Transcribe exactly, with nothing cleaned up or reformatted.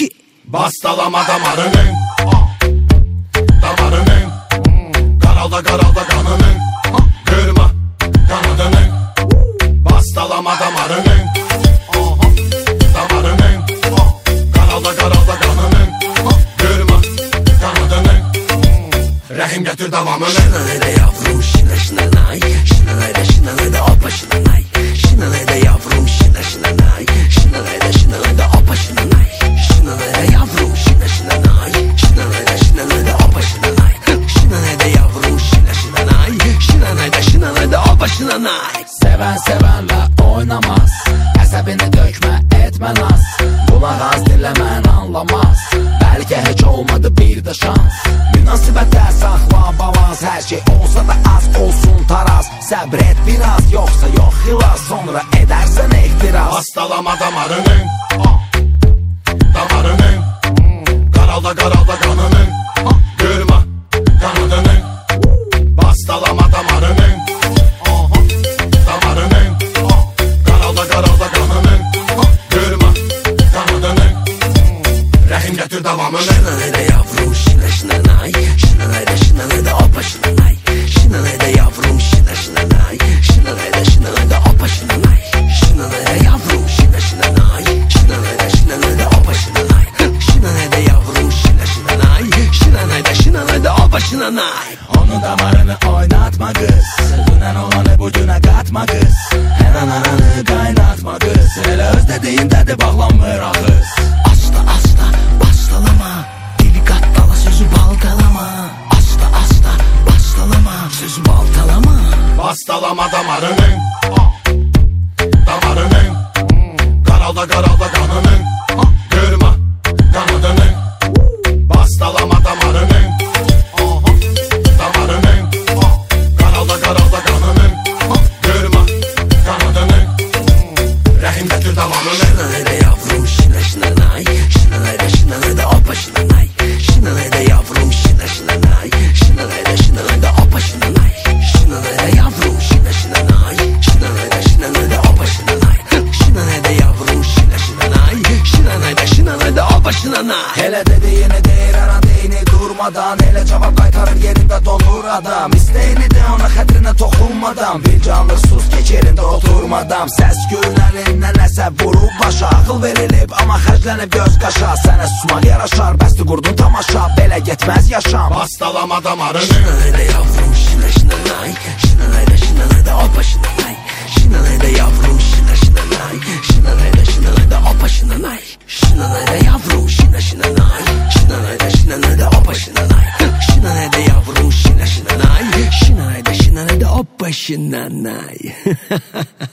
iki. Bastalama damarının, damarının, karalda karalda kanının, kırma kanadının. Bastalama damarının, damarının, karalda karalda kanının, kırma kanadının. Rəhim gətir davamını. Şinanayda yavrum, şina şinanay, şinanayda şinanayda opa şinanay, şinanayda yavrum, şina şinanay, şinanayda şinanayda opa şinanay, şinanayda yavrum, şina şinanay, şinanayda şinanayda opa şinanay, şinanayda yavrum, şina şinanay, şinanayda şinanayda opa şinanay. Seven sevenle oynamaz, əsəbini dökmə, etmə naz, qulaq az dinləmən anlamaz, bəlkə heç olmadı bir də şans. Münasibətə saxla balans, hər şey olsa da az olsun taraz, səbr et biraz, yoxsa yox xilas, sonra edərsən ehtiras. Bastalama damarının, damarının, karalda karalda kanının, kırma kanadının. Bastalama damarının, damarının, karalda karalda kanının, kırma kanadının. Rəhim gətir davamını. Şinanayda yavrum, şina şinanay, şinanayda şinanayda opa şinanay, şinanayda yavrum, şina şinanay, şinanayda şinanayda opa şinanay, şinanayda yavrum, şina şinanay, şinanayda şinanayda opa şinanay, şinanayda yavrum, şina şinanay, şinanayda şinanayda opa şinanay. Onun damarını oynatma kız, dünen olanı bugüne katma kız, her an aranı kaynatma kız, elə öz dediğinde de bağlanmır ağız. Asla asla bastalama, dili kattala sözü baltalama, asla asla bastalama, sözü baltalama. Bastalama damarının, damarının, karalda karalda kanının, kırma kanadının. Bastalama damarının, damarının, karalda karalda kanının, kırma kanadının. Rəhim gətir davamını. Şinanayda yavrum, şina şinanay, şinanayda şinanayda opa şinanay, şinanayda yavrum, şina şinanay, şinanayda şinanayda opa şinanay, şinanayda yavrum, şina şinanay, şinanayda şinanayda opa şinanay, şinanayda yavrum, şina şinanay, şinanayda şinanayda opa şinanay. Hele dediğini deyir, ara deyini durmadan, elə cavab qaytarır yerində donur adam, İstəyini de ona xətrinə toxunmadan, bir canlı sus keçerində oturmadan, səs güllərindən nəsə vurub başa, ağıl verilib amma xərclənib göz qaşa, sənə susmaq yaraşar, bəsdi qurdun tamaşa, belə getməz yaşam. Bastalama damarını, Şinanayda yavrum, şina şinanay, şinanayda şinanayda opa şinanay, şinanayda yavrum, şina şinanay, şinanayda şinanayda opa şinanay, şinanayda yavrum, şina şinanay, şinanayda şinanayda opa şinanay, şinanayda yavrum, şina şinanay, şinanayda şinanayda opa şinanay.